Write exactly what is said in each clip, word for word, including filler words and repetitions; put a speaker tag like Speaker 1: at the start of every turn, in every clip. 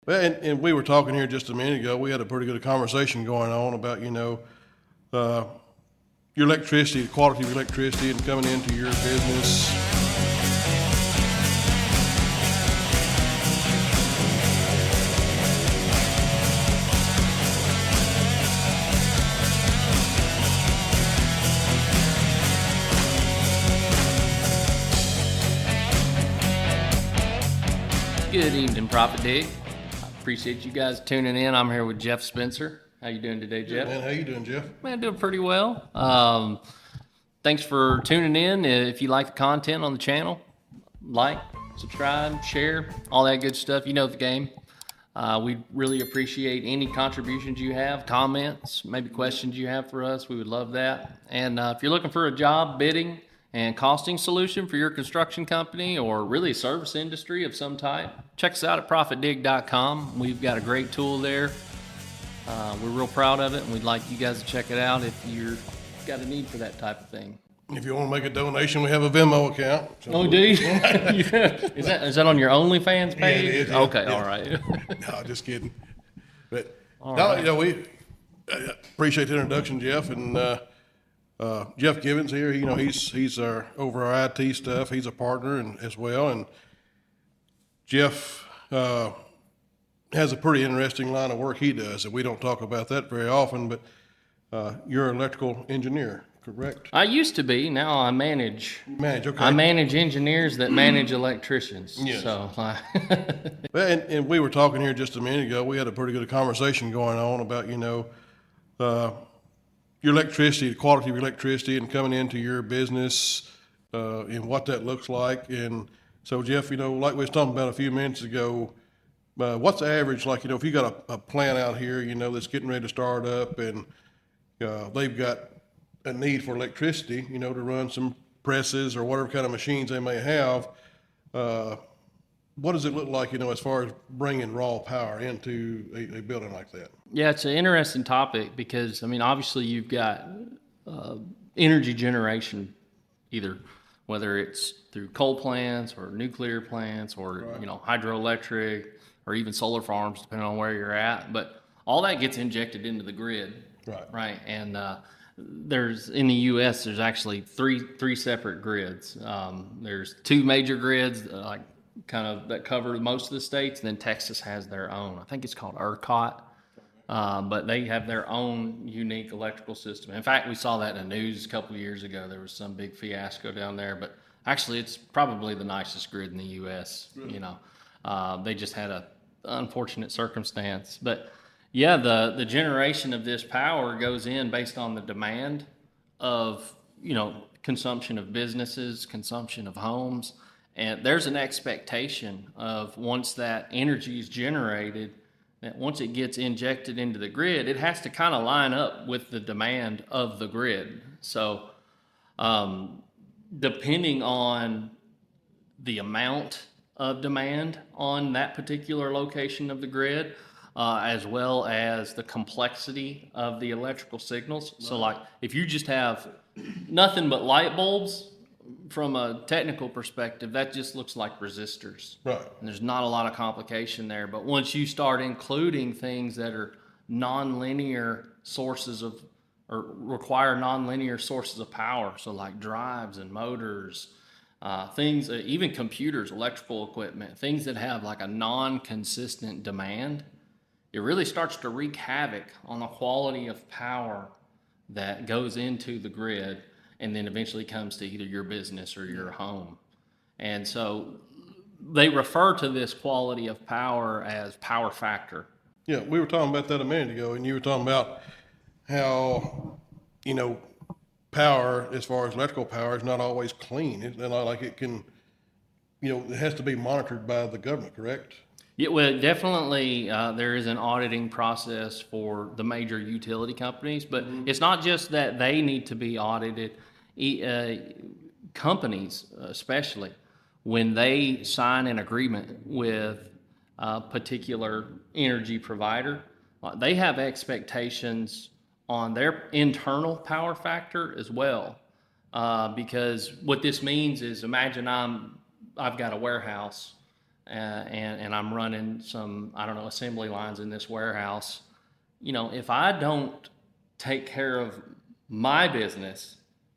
Speaker 1: Well, and, and we were talking here just a minute ago. We had a pretty good conversation going on about, you know, uh, your electricity, the quality of electricity and coming into your business.
Speaker 2: Good evening, Prophet Dig. I appreciate you guys tuning in. I'm here with Jeff Spencer. How you doing today, Jeff?
Speaker 1: Man, how you doing, Jeff?
Speaker 2: Man, doing pretty well. Um, thanks for tuning in. If you like the content on the channel, like, subscribe, share, all that good stuff. You know the game. Uh, we really appreciate any contributions you have, comments, maybe questions you have for us. We would love that. And uh, if you're looking for a job bidding and costing solution for your construction company or really service industry of some type, check us out at profit dig dot com. We've got a great tool there. Uh, we're real proud of it, and we'd like you guys to check it out if you've got a need for that type of thing.
Speaker 1: If you want to make a donation, we have a Venmo account. So
Speaker 2: oh, do you? is that is that on your OnlyFans page?
Speaker 1: Yeah, it is, yeah,
Speaker 2: okay,
Speaker 1: yeah.
Speaker 2: all right.
Speaker 1: No, just kidding. But
Speaker 2: all
Speaker 1: no,
Speaker 2: right.
Speaker 1: you know, we uh, appreciate the introduction, Jeff, and uh, uh, Jeff Givens here. You know, he's he's our over our I T stuff. He's a partner and as well, and Jeff uh, has a pretty interesting line of work he does, and we don't talk about that very often. But uh, you're an electrical engineer, correct?
Speaker 2: I used to be. Now I manage.
Speaker 1: Manage, okay.
Speaker 2: I manage engineers that manage electricians.
Speaker 1: Yes.
Speaker 2: So, uh,
Speaker 1: Well, and, and we were talking here just a minute ago. We had a pretty good conversation going on about, you know, uh, your electricity, the quality of electricity and coming into your business uh, and what that looks like. And so, Jeff, you know, like we was talking about a few minutes ago, uh, what's the average, like, you know, if you got a, a plant out here, you know, that's getting ready to start up and uh, they've got a need for electricity, you know, to run some presses or whatever kind of machines they may have, uh, what does it look like, you know, as far as bringing raw power into a, a building like that?
Speaker 2: yeah, it's an interesting topic because, I mean, obviously you've got uh, energy generation, either whether it's through coal plants or nuclear plants or, right. you know, hydroelectric or even solar farms, depending on where you're at. But all that gets injected into the grid,
Speaker 1: right?
Speaker 2: Right, and uh, there's in the U S there's actually three three separate grids. Um, there's two major grids, uh, like kind of that cover most of the states, and then Texas has their own. I think it's called ERCOT, uh, but they have their own unique electrical system. In fact, we saw that in the news a couple of years ago. There was some big fiasco down there, but actually, it's probably the nicest grid in the U S. Really? You know, uh, they just had a unfortunate circumstance, but. Yeah, the, the generation of this power goes in based on the demand of, you know, consumption of businesses, consumption of homes. And there's an expectation of once that energy is generated, that once it gets injected into the grid, it has to kind of line up with the demand of the grid. So um, depending on the amount of demand on that particular location of the grid, Uh, as well as the complexity of the electrical signals. Right. So like if you just have nothing but light bulbs, from a technical perspective, that just looks like resistors.
Speaker 1: Right.
Speaker 2: And there's not a lot of complication there. But once you start including things that are nonlinear sources of, or require nonlinear sources of power, so like drives and motors, uh, things, uh, even computers, electrical equipment, things that have like a non-consistent demand, it really starts to wreak havoc on the quality of power that goes into the grid and then eventually comes to either your business or your home. And so they refer to this quality of power as power factor.
Speaker 1: Yeah, we were talking about that a minute ago, and you were talking about how, you know, power, as far as electrical power, is not always clean. It's not like it can, you know, it has to be monitored by the government, correct?
Speaker 2: Yeah, well, definitely uh, there is an auditing process for the major utility companies, but mm-hmm. it's not just that they need to be audited. E- uh, companies, especially, when they sign an agreement with a particular energy provider, uh, they have expectations on their internal power factor as well. Uh, because what this means is, imagine I'm, I've got a warehouse uh, and, and I'm running some, I don't know, assembly lines in this warehouse, you know, if I don't take care of my business,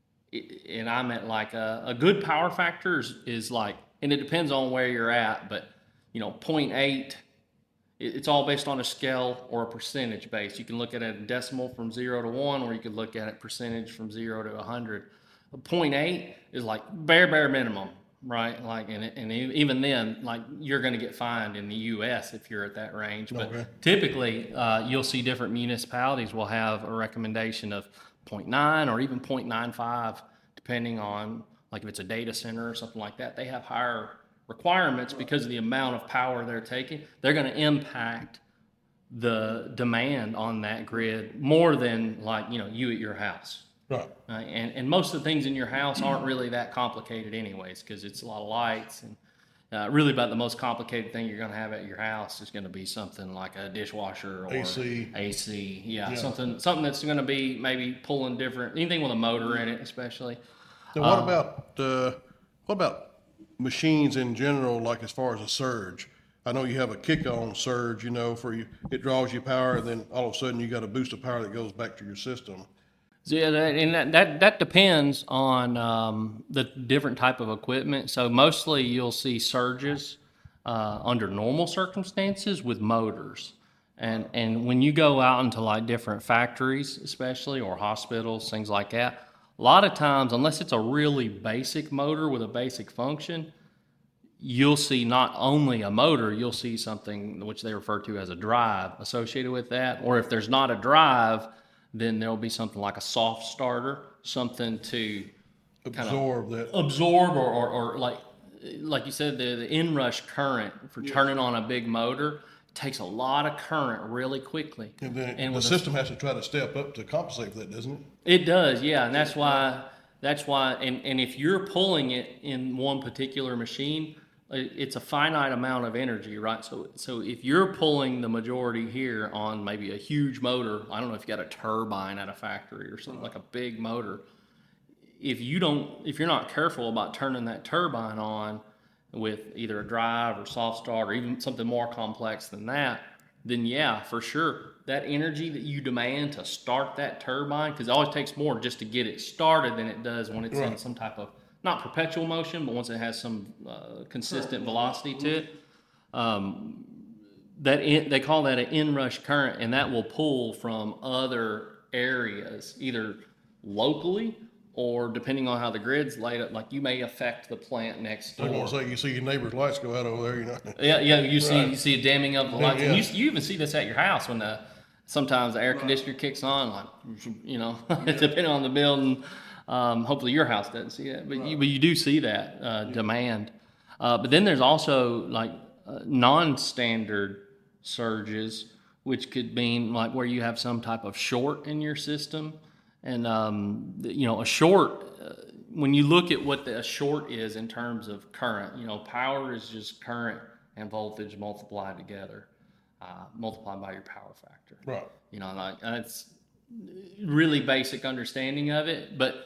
Speaker 2: and I'm at like a, a good power factor is, is like, and it depends on where you're at, but you know, zero point eight, it's all based on a scale or a percentage base. You can look at it a decimal from zero to one, or you could look at it percentage from zero to a hundred. zero point eight is like bare, bare minimum, right? Like, and, and even then, like you're going to get fined in the U S if you're at that range. But
Speaker 1: Okay.
Speaker 2: typically, uh, you'll see different municipalities will have a recommendation of zero point nine or even zero point nine five, depending on, like if it's a data center or something like that, they have higher requirements because of the amount of power they're taking. They're going to impact the demand on that grid more than like, you know, you at your house.
Speaker 1: Right.
Speaker 2: Uh, and, and most of the things in your house aren't really that complicated anyways, because it's a lot of lights. And uh, really about the most complicated thing you're going to have at your house is going to be something like a dishwasher or
Speaker 1: A C.
Speaker 2: A C. Yeah,
Speaker 1: Yeah.
Speaker 2: something something that's going to be maybe pulling different, anything with a motor in it especially.
Speaker 1: Now, what about uh, what about machines in general? Like as far as a surge, I know you have a kick-on surge. You know, for you, it draws you power, and then all of a sudden you got a boost of power that goes back to your system.
Speaker 2: So, yeah, that, and that, that, that depends on um, the different type of equipment. So mostly you'll see surges uh, under normal circumstances with motors. And, and when you go out into like different factories, especially, or hospitals, things like that, a lot of times, unless it's a really basic motor with a basic function, you'll see not only a motor, you'll see something which they refer to as a drive associated with that. Or if there's not a drive, then there'll be something like a soft starter, something to
Speaker 1: Absorb that.
Speaker 2: absorb or, or, or like like you said, the, the inrush current for turning on a big motor takes a lot of current really quickly.
Speaker 1: And then
Speaker 2: And
Speaker 1: the
Speaker 2: with a-
Speaker 1: system has to try to step up to compensate for that, doesn't it?
Speaker 2: It does, yeah, and that's why that's why and, and if you're pulling it in one particular machine, it- it's a finite amount of energy, right? So so if you're pulling the majority here on maybe a huge motor, I don't know if you got a turbine at a factory or something like a big motor, if you don't if you're not careful about turning that turbine on with either a drive or soft start or even something more complex than that, then yeah, for sure, that energy that you demand to start that turbine, because it always takes more just to get it started than it does when it's in
Speaker 1: Right.
Speaker 2: some type of, not perpetual motion, but once it has some uh, consistent velocity to it. Um, that in, they call that an inrush current, and that will pull from other areas, either locally or depending on how the grid's laid up, like you may affect the plant next
Speaker 1: I
Speaker 2: door.
Speaker 1: was gonna say, you see your neighbor's lights go out over there, you know.
Speaker 2: Yeah, yeah. You see,
Speaker 1: Right.
Speaker 2: you see a damming of the lights,
Speaker 1: Yeah.
Speaker 2: and you, you even see this at your house when the sometimes the air conditioner kicks on, like you know, depending on the building. Um, hopefully, your house doesn't see that, but you, but you do see that uh, demand. Uh, but then there's also like uh, non-standard surges, which could mean like where you have some type of short in your system, and um, you know, a short. Uh, when you look at what the, a short is in terms of current, you know, power is just current and voltage multiplied together, uh, multiplied by your power factor.
Speaker 1: Right.
Speaker 2: You know, like that's really basic understanding of it. But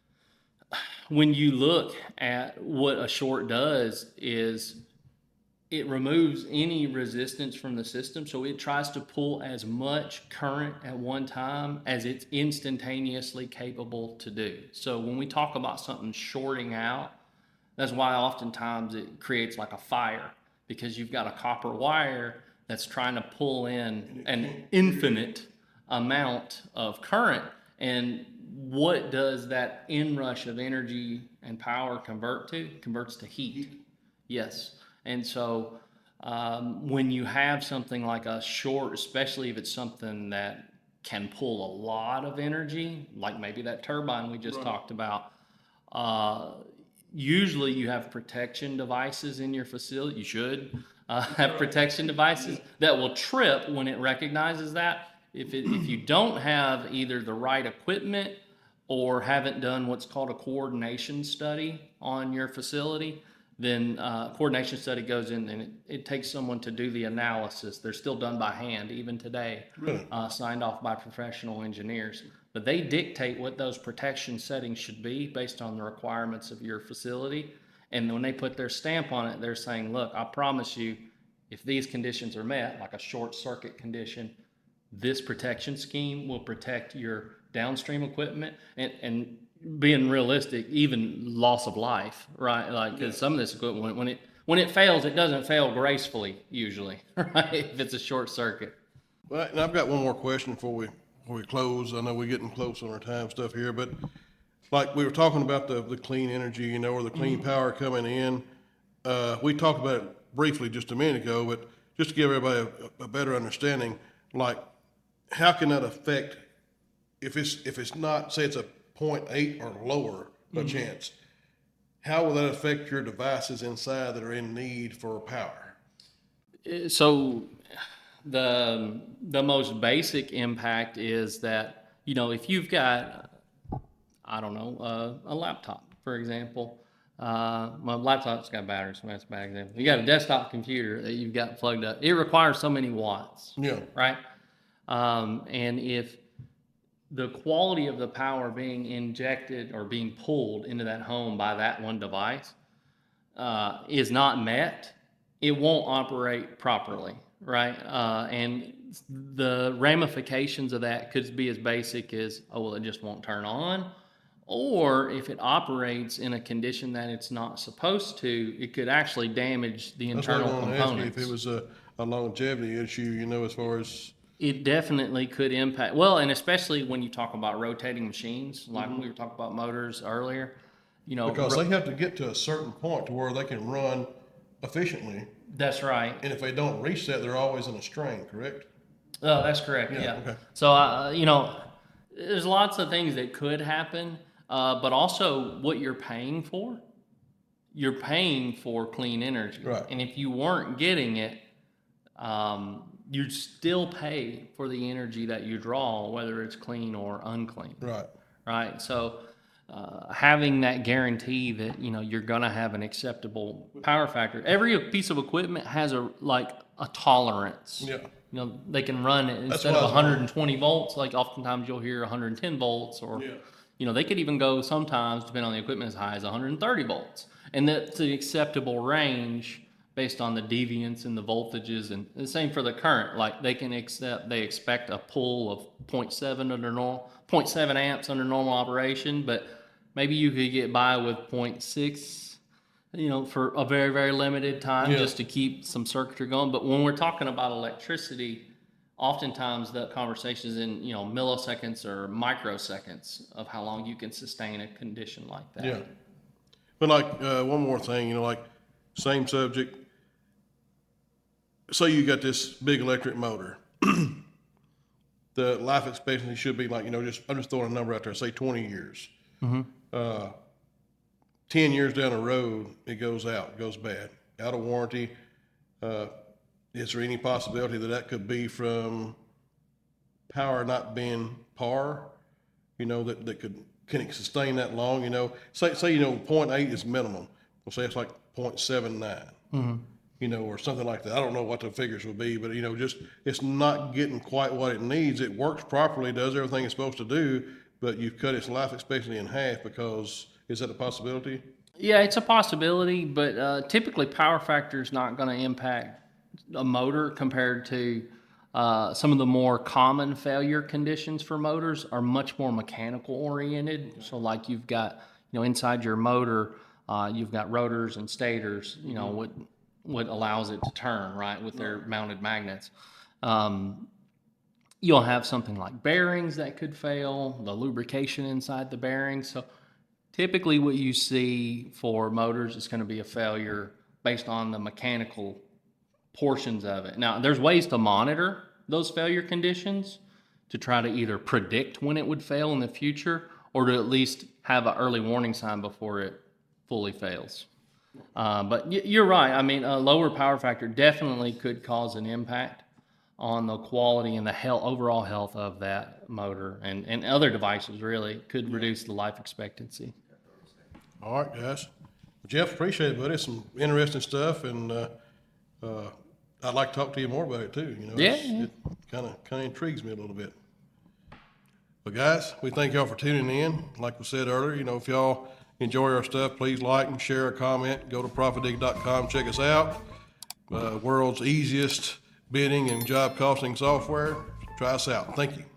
Speaker 2: when you look at what a short does is it removes any resistance from the system. So it tries to pull as much current at one time as it's instantaneously capable to do. So when we talk about something shorting out, that's why oftentimes it creates like a fire, because you've got a copper wire that's trying to pull in an infinite amount of current. And what does that inrush of energy and power convert to? It converts to heat. Yes. And so um, when you have something like a short, especially if it's something that can pull a lot of energy, like maybe that turbine we just
Speaker 1: Right.
Speaker 2: talked about, uh, usually you have protection devices in your facility. You should uh, have protection devices that will trip when it recognizes that. If, it, if you don't have either the right equipment or haven't done what's called a coordination study on your facility, then uh, coordination study goes in and it, it takes someone to do the analysis. They're still done by hand even today,
Speaker 1: Really?
Speaker 2: uh, signed off by professional engineers. But they dictate what those protection settings should be based on the requirements of your facility. And when they put their stamp on it, they're saying, look, I promise you, if these conditions are met, like a short circuit condition, this protection scheme will protect your downstream equipment and, and being realistic, even loss of life, right? Like, because some of this equipment, when, when it when it fails, it doesn't fail gracefully usually, right? If it's a short circuit.
Speaker 1: Well, and I've got one more question before we before we close. I know we're getting close on our time stuff here, but like we were talking about the the clean energy, you know, or the clean mm-hmm. power coming in. Uh, we talked about it briefly just a minute ago, but just to give everybody a, a better understanding, like how can that affect if it's if it's not, say it's a point eight or lower a mm-hmm. chance, how will that affect your devices inside that are in need for power?
Speaker 2: So the the most basic impact is that, you know, if you've got, I don't know, uh, a laptop, for example. Uh, my laptop's got batteries, so that's a bad example. You got a desktop computer that you've got plugged up. It requires so many watts,
Speaker 1: yeah,
Speaker 2: right? Um, and if the quality of the power being injected or being pulled into that home by that one device uh, is not met, it won't operate properly, right? Uh, and the ramifications of that could be as basic as, oh, well, it just won't turn on. Or if it operates in a condition that it's not supposed to, it could actually damage the internal
Speaker 1: That's what I
Speaker 2: components.
Speaker 1: ask you, if it was a, a longevity issue, you know, as far as...
Speaker 2: It definitely could impact, well, and especially when you talk about rotating machines, like
Speaker 1: mm-hmm.
Speaker 2: we were talking about motors earlier, you know.
Speaker 1: Because
Speaker 2: ro-
Speaker 1: they have to get to a certain point to where they can run efficiently.
Speaker 2: That's right.
Speaker 1: And if they don't reach that, they're always in a strain, correct?
Speaker 2: Oh, that's correct, yeah.
Speaker 1: yeah. Okay.
Speaker 2: So, uh, you know, there's lots of things that could happen, uh, but also what you're paying for. You're paying for clean energy.
Speaker 1: Right.
Speaker 2: And if you weren't getting it, um, you'd still pay for the energy that you draw, whether it's clean or unclean.
Speaker 1: Right.
Speaker 2: Right. So uh, having that guarantee that, you know, you're going to have an acceptable power factor. Every piece of equipment has a like a tolerance.
Speaker 1: Yeah.
Speaker 2: You know, they can run it instead of one hundred twenty volts. Like oftentimes you'll hear one hundred ten volts, or
Speaker 1: yeah.
Speaker 2: you know, they could even go sometimes, depending on the equipment, as high as one hundred thirty volts, and that's the acceptable range based on the deviance and the voltages. And the same for the current. Like they can accept, they expect a pull of zero point seven under normal, zero point seven amps under normal operation, but maybe you could get by with zero point six, you know, for a very, very limited time, yeah. just to keep some circuitry going. But when we're talking about electricity, oftentimes the conversation is in, you know, milliseconds or microseconds of how long you can sustain a condition like that.
Speaker 1: Yeah. But like uh, one more thing, you know, like same subject. Say you got this big electric motor. The life expectancy should be like, you know, just I'm just throwing a number out there, say twenty years.
Speaker 2: Mm-hmm.
Speaker 1: Uh, ten years down the road, it goes out, it goes bad, out of warranty. Uh, is there any possibility that that could be from power not being par? You know, that, that could, can it sustain that long? You know, say, say, you know, zero point eight is minimum. We'll say it's like zero point seven nine, mm-hmm. you know, or something like that. I don't know what the figures would be, but, you know, just it's not getting quite what it needs. It works properly, does everything it's supposed to do, but you've cut its life expectancy in half because, is that a possibility?
Speaker 2: Yeah, it's a possibility, but uh, typically power factor is not going to impact a motor compared to uh, some of the more common failure conditions for motors are much more mechanical oriented. So like you've got, you know, inside your motor, uh, you've got rotors and stators, you know, what what allows it to turn, right, with their mounted magnets. Um, you'll have something like bearings that could fail, the lubrication inside the bearings. So typically what you see for motors is going to be a failure based on the mechanical portions of it. Now, there's ways to monitor those failure conditions to try to either predict when it would fail in the future or to at least have an early warning sign before it fully fails. Uh, but y- you're right. I mean, a lower power factor definitely could cause an impact on the quality and the health, overall health of that motor and, and other devices, really. Could reduce the life expectancy.
Speaker 1: All right, guys. Jeff, appreciate it, buddy. Some interesting stuff, and uh, uh, I'd like to talk to you more about it too. You know,
Speaker 2: yeah,
Speaker 1: it's,
Speaker 2: yeah.
Speaker 1: it kind of kind of intrigues me a little bit. But guys, we thank y'all for tuning in. Like we said earlier, you know, if y'all enjoy our stuff, please like and share a comment. Go to profit dig dot com, check us out. Uh, world's easiest bidding and job costing software. Try us out. Thank you.